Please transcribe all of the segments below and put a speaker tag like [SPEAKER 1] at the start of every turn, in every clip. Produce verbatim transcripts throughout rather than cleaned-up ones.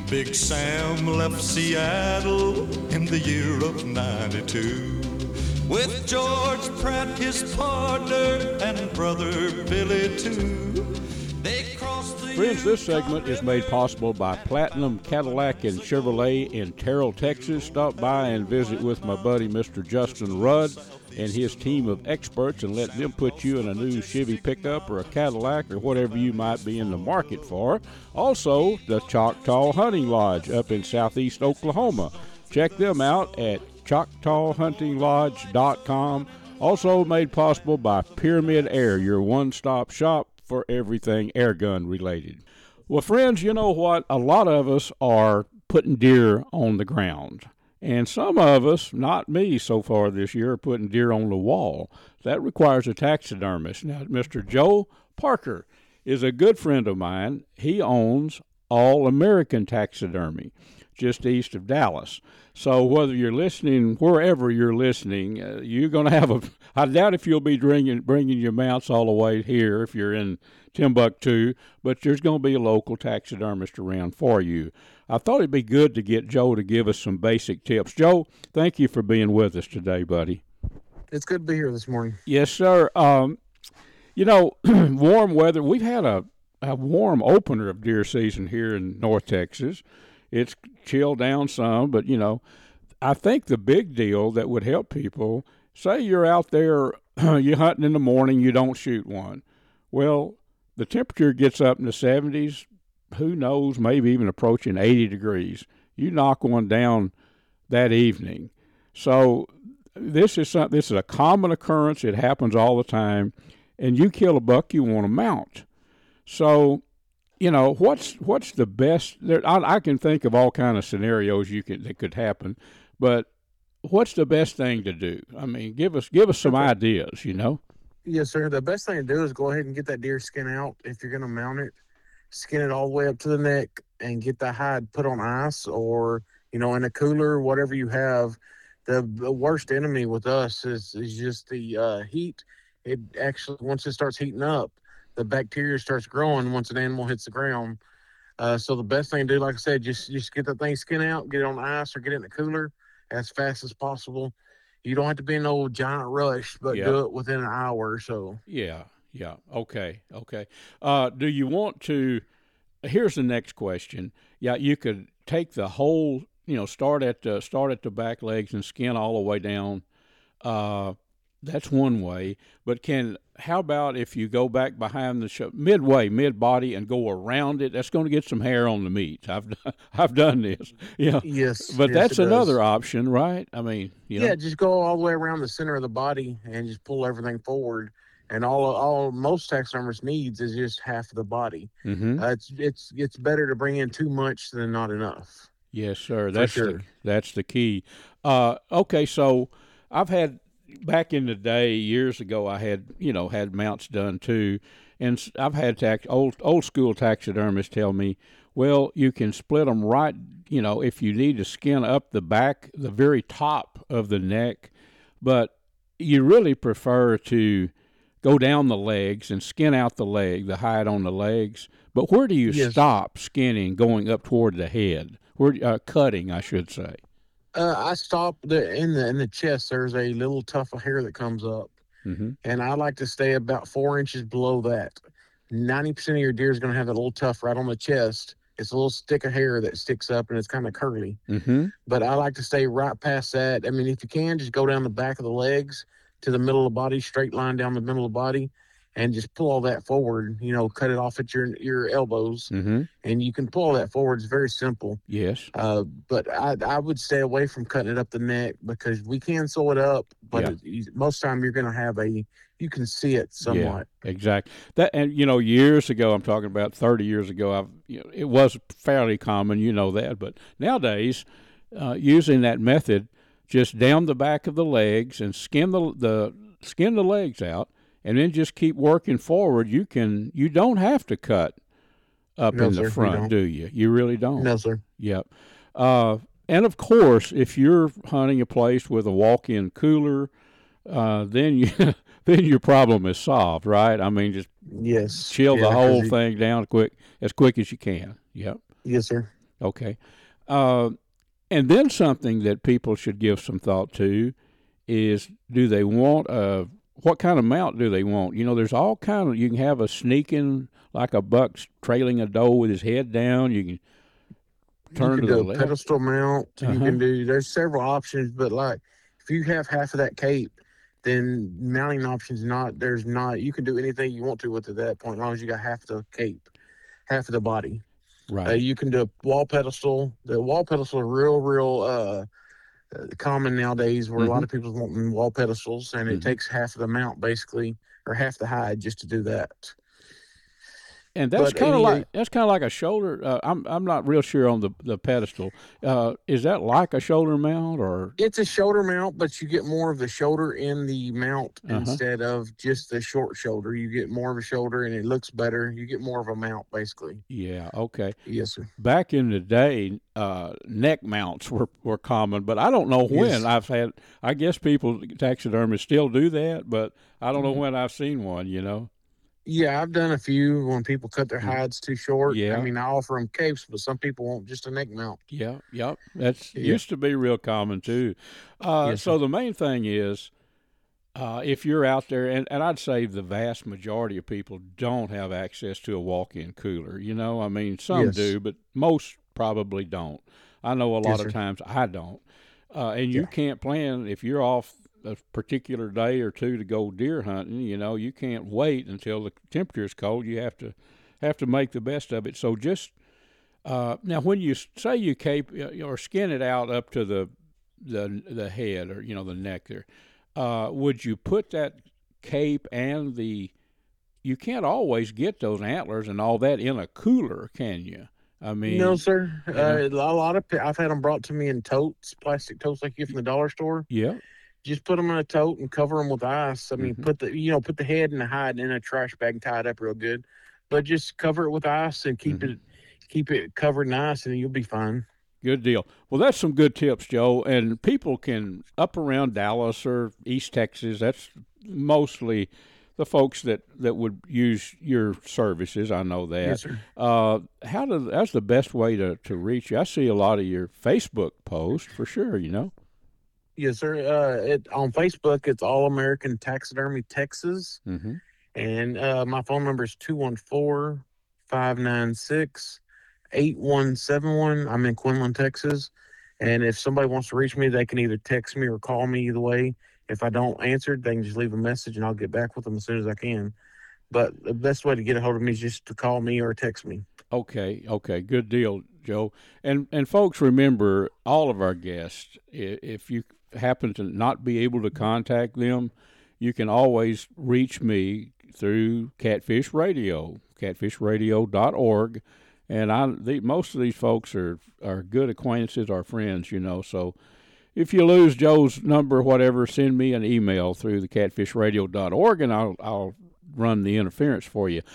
[SPEAKER 1] Big Sam left Seattle in the year of ninety-two with George Pratt, his partner, and brother Billy too. They crossed the
[SPEAKER 2] Friends, this segment is made possible by Platinum Cadillac and Chevrolet in Terrell, Texas. Stop by and visit with my buddy Mister Justin Rudd and his team of experts and let them put you in a new Chevy pickup or a Cadillac or whatever you might be in the market for. Also, the Choctaw Hunting Lodge up in southeast Oklahoma. Check them out at choctaw hunting lodge dot com. Also made possible by Pyramid Air, your one-stop shop for everything airgun related. Well, friends, you know what? A lot of us are putting deer on the ground. And some of us, not me so far this year, are putting deer on the wall. That requires a taxidermist. Now, Mister Joe Parker is a good friend of mine. He owns All American Taxidermy, just east of Dallas. So whether you're listening, wherever you're listening, uh, you're going to have a, I doubt if you'll be bringing, bringing your mounts all the way here if you're in Timbuktu, but there's going to be a local taxidermist around for you. I thought it'd be good to get Joe to give us some basic tips. Joe, thank you for being with us today, buddy.
[SPEAKER 3] It's good to be here this morning.
[SPEAKER 2] Yes, sir. Um, you know, warm weather, we've had a, a warm opener of deer season here in North Texas. It's chilled down some, but, you know, I think the big deal that would help people, say you're out there, you're hunting in the morning, you don't shoot one. Well, the temperature gets up in the seventies, who knows, maybe even approaching eighty degrees. You knock one down that evening. So this is something, this is a common occurrence. It happens all the time. And you kill a buck, you want to mount. So, you know, what's what's the best? There, I, I can think of all kind of scenarios you can that could happen, but what's the best thing to do? I mean, give us give us some
[SPEAKER 3] Okay.
[SPEAKER 2] ideas. You know.
[SPEAKER 3] Yes, sir. The best thing to do is go ahead and get that deer skin out. If you're going to mount it, skin it all the way up to the neck and get the hide put on ice or, you know, in a cooler, whatever you have. The, the worst enemy with us is, is just the uh, heat. It actually, once it starts heating up, the bacteria starts growing once an animal hits the ground. Uh, so the best thing to do, like I said, just just get that thing skin out, get it on ice or get it in the cooler as fast as possible. You don't have to be in no giant rush, but
[SPEAKER 2] Yeah.
[SPEAKER 3] do it within an hour or so.
[SPEAKER 2] Yeah. Yeah. Okay. Okay. Uh, do you want to? Here's the next question. Yeah, you could take the whole. You know, start at the, start at the back legs and skin all the way down. Uh, that's one way. But can how about if you go back behind the show, midway, mid body, and go around it? That's going to get some hair on the meat. I've I've done this. Yeah.
[SPEAKER 3] Yes,
[SPEAKER 2] But
[SPEAKER 3] yes,
[SPEAKER 2] that's
[SPEAKER 3] it does.
[SPEAKER 2] another option, right? I mean, you know.
[SPEAKER 3] Yeah, just go all the way around the center of the body and just pull everything forward. And all all most taxidermist needs is just half of the body.
[SPEAKER 2] Mm-hmm.
[SPEAKER 3] Uh, it's it's it's better to bring in too much than not enough.
[SPEAKER 2] Yes, sir. That's
[SPEAKER 3] sure.
[SPEAKER 2] the that's the key. Uh, okay, so I've had back in the day years ago. I had you know had mounts done too, and s- I've had tax, old old school taxidermists tell me, well, you can split them right. You know, if you need to skin up the back, the very top of the neck, but you really prefer to go down the legs and skin out the leg, the hide on the legs. But where do you
[SPEAKER 3] Yes.
[SPEAKER 2] stop skinning going up toward the head? Where uh, cutting, I should say.
[SPEAKER 3] Uh, I stop the in the in the chest. There's a little tuft of hair that comes up,
[SPEAKER 2] Mm-hmm.
[SPEAKER 3] and I like to stay about four inches below that. Ninety percent of your deer is going to have that little tuft right on the chest. It's a little stick of hair that sticks up, and it's kind of curly.
[SPEAKER 2] Mm-hmm.
[SPEAKER 3] But I like to stay right past that. I mean, if you can, just go down the back of the legs to the middle of the body, straight line down the middle of the body, and just pull all that forward. You know, cut it off at your your elbows,
[SPEAKER 2] Mm-hmm.
[SPEAKER 3] and you can pull all that forward. It's very simple.
[SPEAKER 2] Yes.
[SPEAKER 3] Uh, but I I would stay away from cutting it up the neck because we can sew it up, but
[SPEAKER 2] Yeah.
[SPEAKER 3] it, you- most time you're going to have a you can see it somewhat.
[SPEAKER 2] Yeah, exactly. That and you know, years ago, I'm talking about thirty years ago. I've you know, it was fairly common, you know that. But nowadays, uh, using that method, just down the back of the legs and skin the the skin the legs out, and then just keep working forward. You can you don't have to cut up
[SPEAKER 3] No,
[SPEAKER 2] in
[SPEAKER 3] sir,
[SPEAKER 2] the
[SPEAKER 3] you
[SPEAKER 2] front,
[SPEAKER 3] don't.
[SPEAKER 2] do you? You really don't.
[SPEAKER 3] No, sir.
[SPEAKER 2] Yep. Uh, and of course, if you're hunting a place with a walk-in cooler, uh, then you then your problem is solved, right? I mean, just
[SPEAKER 3] Yes.
[SPEAKER 2] chill
[SPEAKER 3] Yeah,
[SPEAKER 2] the
[SPEAKER 3] 'cause
[SPEAKER 2] whole
[SPEAKER 3] you-
[SPEAKER 2] thing down quick as quick as you can. Yep.
[SPEAKER 3] Yes, sir.
[SPEAKER 2] Okay. Uh, and then something that people should give some thought to is, do they want a, what kind of mount do they want? You know, there's all kind of, you can have a sneaking, like a buck trailing a doe with his head down. You can turn
[SPEAKER 3] You can
[SPEAKER 2] to the
[SPEAKER 3] do a
[SPEAKER 2] left.
[SPEAKER 3] pedestal mount. You
[SPEAKER 2] Uh-huh.
[SPEAKER 3] can do, there's several options, but like if you have half of that cape, then mounting options not, there's not, you can do anything you want to with it at that point, as long as you got half the cape, half of the body.
[SPEAKER 2] Right.
[SPEAKER 3] Uh, you can do a wall pedestal. The wall pedestal are real, real uh, uh, common nowadays where
[SPEAKER 2] Mhm.
[SPEAKER 3] a lot of people wanting wall pedestals, and it
[SPEAKER 2] Mhm.
[SPEAKER 3] takes half of the mount basically, or half the hide just to do that.
[SPEAKER 2] And that's
[SPEAKER 3] But
[SPEAKER 2] kind of
[SPEAKER 3] any,
[SPEAKER 2] like that's kind of like a shoulder. Uh, I'm I'm not real sure on the the pedestal. Uh, is that like a shoulder mount or?
[SPEAKER 3] it's a shoulder mount, but you get more of the shoulder in the mount
[SPEAKER 2] Uh-huh.
[SPEAKER 3] instead of just the short shoulder. You get more of a shoulder, and it looks better. You get more of a mount basically.
[SPEAKER 2] Yeah. Okay.
[SPEAKER 3] Yes, sir.
[SPEAKER 2] Back in the day, uh, neck mounts were, were common, but I don't know when
[SPEAKER 3] Yes.
[SPEAKER 2] I've had. I guess people taxidermists still do that, but I don't know
[SPEAKER 3] Mhm.
[SPEAKER 2] when I've seen one. You know.
[SPEAKER 3] Yeah, I've done a few when people cut their
[SPEAKER 2] Mhm.
[SPEAKER 3] hides too short. I
[SPEAKER 2] Yeah.
[SPEAKER 3] mean, I offer them capes, but some people want just a neck mount.
[SPEAKER 2] Yeah. Yep. That's
[SPEAKER 3] Yeah.
[SPEAKER 2] used to be real common too. Uh,
[SPEAKER 3] Yes,
[SPEAKER 2] so
[SPEAKER 3] sir.
[SPEAKER 2] the main thing is, Uh, if you're out there, and, and I'd say the vast majority of people don't have access to a walk-in cooler. You know, I mean, some
[SPEAKER 3] Yes.
[SPEAKER 2] do, but most probably don't. I know a lot
[SPEAKER 3] Yes,
[SPEAKER 2] of
[SPEAKER 3] sir.
[SPEAKER 2] times I don't. Uh, and you
[SPEAKER 3] Yeah.
[SPEAKER 2] can't plan if you're off a particular day or two to go deer hunting. You know, you can't wait until the temperature is cold. You have to have to make the best of it. So just uh, now, when you s- say you cape uh, or skin it out up to the the the head or you know the neck there. Uh, would you put that cape and the? You can't always get those antlers and all that in a cooler, can you? I
[SPEAKER 3] No,
[SPEAKER 2] mean,
[SPEAKER 3] sir.
[SPEAKER 2] you know,
[SPEAKER 3] Uh, a lot of pe- I've had them brought to me in totes, plastic totes like you get from the dollar store.
[SPEAKER 2] yeah.
[SPEAKER 3] Just put them in a tote and cover them with ice. I mean,
[SPEAKER 2] Hmm.
[SPEAKER 3] put the you know put the head and the hide in a trash bag and tie it up real good, but just cover it with ice and keep
[SPEAKER 2] Hmm.
[SPEAKER 3] it keep it covered nice, and you'll be fine.
[SPEAKER 2] Good deal. Well, that's some good tips, Joe. And people can up around Dallas or East Texas. That's mostly the folks that, that would use your services. I know that.
[SPEAKER 3] Yes, sir.
[SPEAKER 2] Uh, how do that's the best way to, to reach you? I see a lot of your Facebook posts for sure. You know.
[SPEAKER 3] Yes, sir. Uh, it on Facebook, it's All American Taxidermy Texas,
[SPEAKER 2] Mm-hmm.
[SPEAKER 3] and uh, my phone number is two one four, five nine six, eight one seven one. I'm in Quinlan, Texas. And if somebody wants to reach me, they can either text me or call me either way. If I don't answer, they can just leave a message and I'll get back with them as soon as I can. But the best way to get a hold of me is just to call me or text me.
[SPEAKER 2] Okay, okay, good deal, Joe. And and folks, remember all of our guests. i- If you happen to not be able to contact them, you can always reach me through Catfish Radio, catfish radio dot org. And I, the, most of these folks are are good acquaintances, our friends, you know. So if you lose Joe's number, whatever, send me an email through the catfish radio dot org, and I'll I'll run the interference for you.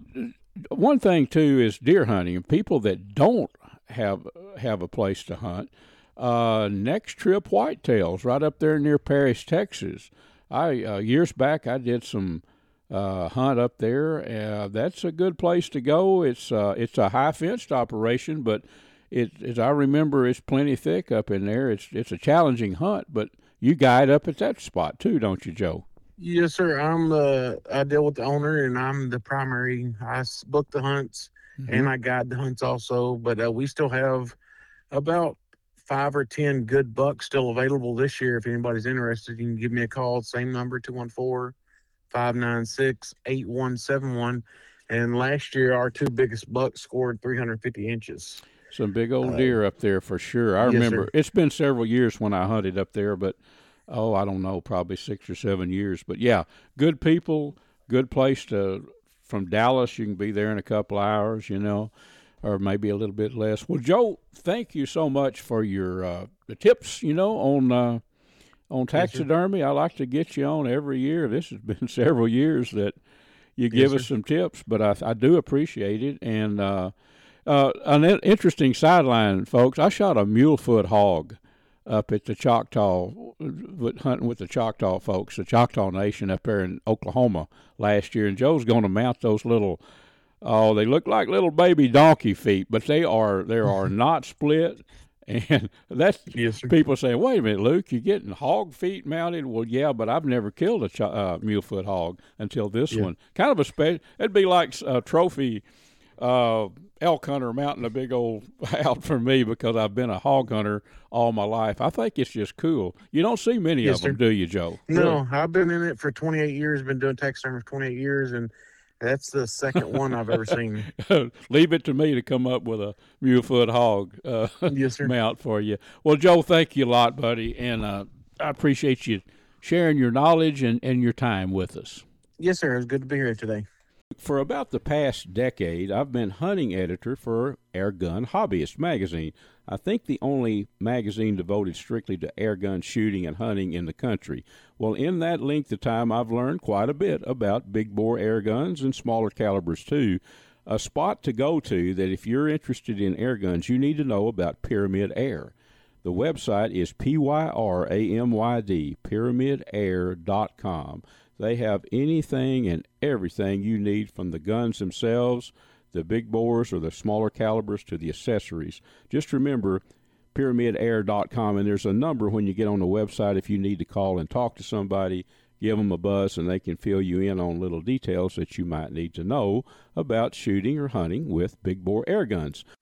[SPEAKER 2] One thing too is deer hunting. People that don't have have a place to hunt, uh, Next Trip Whitetails right up there near Paris, Texas. I uh, years back I did some uh, hunt up there. Uh, that's a good place to go. It's uh, it's a high fenced operation, but it as I remember, it's plenty thick up in there. It's it's a challenging hunt, but you guide up at that spot too, don't you, Joe?
[SPEAKER 3] Yes, sir. I'm uh, I deal with the owner and I'm the primary. I s- book the hunts
[SPEAKER 2] Mm-hmm.
[SPEAKER 3] and I guide the hunts also. But uh, we still have about five or ten good bucks still available this year. If anybody's interested, you can give me a call. Same number, two one four, five nine six, eight one seven one. And last year, our two biggest bucks scored three hundred fifty inches.
[SPEAKER 2] Some big old
[SPEAKER 3] Uh,
[SPEAKER 2] deer up there for sure. I
[SPEAKER 3] yes,
[SPEAKER 2] remember
[SPEAKER 3] sir.
[SPEAKER 2] it's been several years when I hunted up there, but oh, I don't know, probably six or seven years. But yeah, good people, good place to. From Dallas, you can be there in a couple hours, you know, or maybe a little bit less. Well, Joe, thank you so much for your uh, the tips, you know, on uh, on
[SPEAKER 3] Yes, sir.
[SPEAKER 2] taxidermy. I like to get you on every year. This has been several years that you
[SPEAKER 3] Yes,
[SPEAKER 2] give us
[SPEAKER 3] sir.
[SPEAKER 2] some tips, but I, I do appreciate it. And uh, uh, an in- interesting sideline, folks. I shot a mulefoot hog up at the Choctaw, with, hunting with the Choctaw folks, the Choctaw Nation up there in Oklahoma last year. And Joe's going to mount those little Oh, they look like little baby donkey feet, but they are they are not split. And that's
[SPEAKER 3] Yes, sir.
[SPEAKER 2] people saying, "Wait a minute, Luke, you're getting hog feet mounted?" Well, yeah, but I've never killed a ch- uh, mule foot hog until this
[SPEAKER 3] Yeah.
[SPEAKER 2] one. Kind of a special. It'd be like a trophy uh, elk hunter mounting a big old out for me because I've been a hog hunter all my life. I think it's just cool. You don't see many
[SPEAKER 3] Yes,
[SPEAKER 2] of them,
[SPEAKER 3] sir.
[SPEAKER 2] do you, Joe?
[SPEAKER 3] No, I've been in it for twenty-eight years. Been doing taxidermy for twenty-eight years, and that's the second one I've ever seen.
[SPEAKER 2] Really? Leave it to me to come up with a mule foot hog uh,
[SPEAKER 3] Yes, sir.
[SPEAKER 2] mount for you. Well, Joe, thank you a lot, buddy, and uh, I appreciate you sharing your knowledge and, and your time with us.
[SPEAKER 3] Yes, sir. It was good to be here today.
[SPEAKER 2] For about the past decade, I've been hunting editor for Airgun Hobbyist magazine. I think the only magazine devoted strictly to airgun shooting and hunting in the country. Well, in that length of time, I've learned quite a bit about big bore air guns and smaller calibers too. A spot to go to that if you're interested in air guns, you need to know about Pyramyd Air. The website is P Y R A M Y D, pyramid air dot com. They have anything and everything you need, from the guns themselves, the big bores or the smaller calibers, to the accessories. Just remember pyramid air dot com, and there's a number when you get on the website if you need to call and talk to somebody. Give them a buzz, and they can fill you in on little details that you might need to know about shooting or hunting with big bore air guns.